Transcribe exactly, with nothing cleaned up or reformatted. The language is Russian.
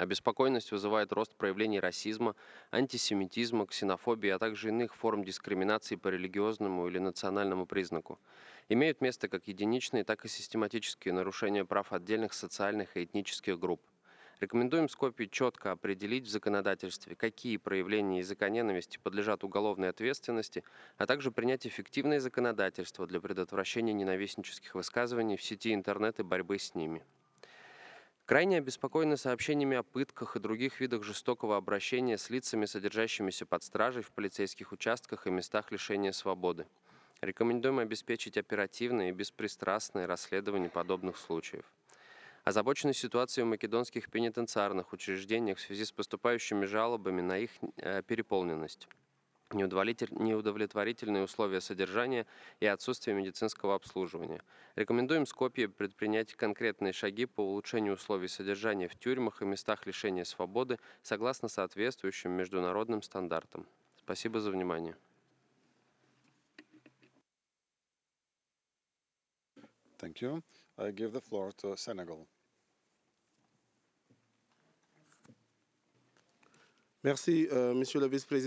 Обеспокоенность вызывает рост проявлений расизма, антисемитизма, ксенофобии, а также иных форм дискриминации по религиозному или национальному признаку. Имеют место как единичные, так и систематические нарушения прав отдельных социальных и этнических групп. Рекомендуем Скопию четко определить в законодательстве, какие проявления языка ненависти подлежат уголовной ответственности, а также принять эффективное законодательство для предотвращения ненавистнических высказываний в сети интернет и борьбы с ними. Крайне обеспокоены сообщениями о пытках и других видах жестокого обращения с лицами, содержащимися под стражей в полицейских участках и местах лишения свободы. Рекомендуем обеспечить оперативное и беспристрастное расследование подобных случаев. Озабочены ситуацией в македонских пенитенциарных учреждениях в связи с поступающими жалобами на их э, переполненность, неудовлетвор- неудовлетворительные условия содержания и отсутствие медицинского обслуживания. Рекомендуем Скопье предпринять конкретные шаги по улучшению условий содержания в тюрьмах и местах лишения свободы согласно соответствующим международным стандартам. Спасибо за внимание. Thank you. I give the floor to Senegal. Merci, euh, Monsieur le Vice-président.